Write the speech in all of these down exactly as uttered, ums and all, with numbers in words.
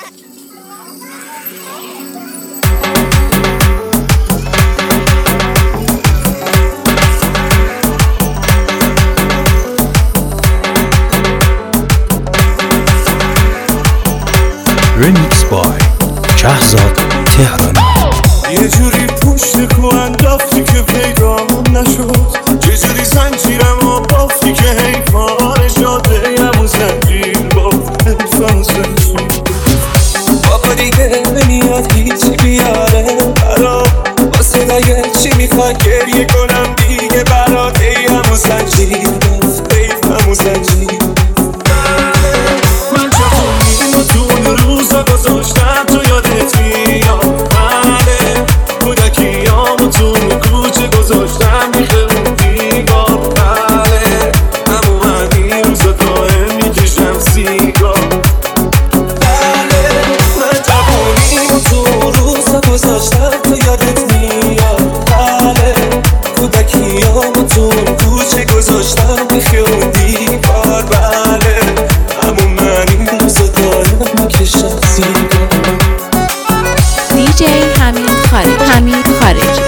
Remix by شهزاد تهرانی. یه جوری پشت کو انداختی که پیدامون نشد، یه جوری زنجیرمو بافتی که حیفان شده یمو زنجیر باف حیفان زنجیر بابا دیگه نمیاد هیچی بیاره برام، واسه نگه چی میخوای گریه کنم دیگه برات یمو زنجیر باف حیفمو زنجیر. من جوونیمو تو اون روزا گذاشتم تو یادت میاد، بله کودکیامو تو اون کوچه گذاشتم بیخه اون دیگاه، بله همون من این روزا دائم میکشم سیگار، بله من جوونیمو تو اون روزا گذاشتم تو یادت میاد، بله کودکیامو تو اون کوچه گذاشتم بیخه اون دیگاه، بله همون من این روزا دائم میکشم سیگار. دیجی حمید خارجی حمید خارجی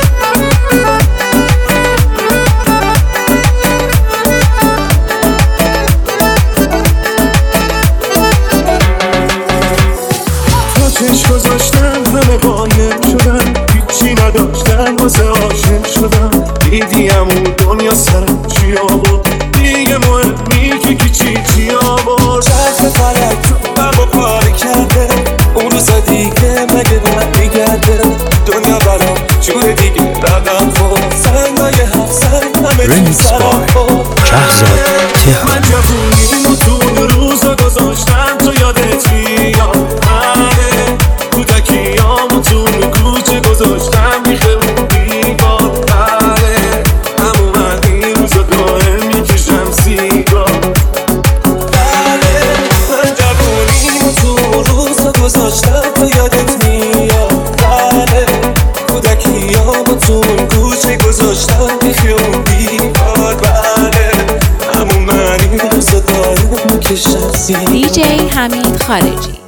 چش گذاشتم همه قایم شدن، هیچی نداشتم واسه عاشق شدم، دیدیم اون دنیا سرم چی آورد دیگه مهمی که کی چی چی آورد، چرخ فلک تو بم و پاره کرده اون روزا دیگه مگه باید میگرده، دنیا برام جور دیگه رقم خورد، سنگای هفت سنگ همه تو سرم خورد. شهزاد تهرانی. من جوونیمو تو اون روزا گذاشتم تو یادت میاد، کودکیامو تو اون کوچه گذاشتم بیخه اون دیوار، بله همون من این روزا دائم میکشم سیگار، بله من جوونیمو تو اون روزا گذاشتم تو یادت میاد، بله کودکیامو تو اون کوچه گذاشتم بیخه اون دیوار، بله همون من این روزا دائم میکشم سیگار. دیجی حمید خارجی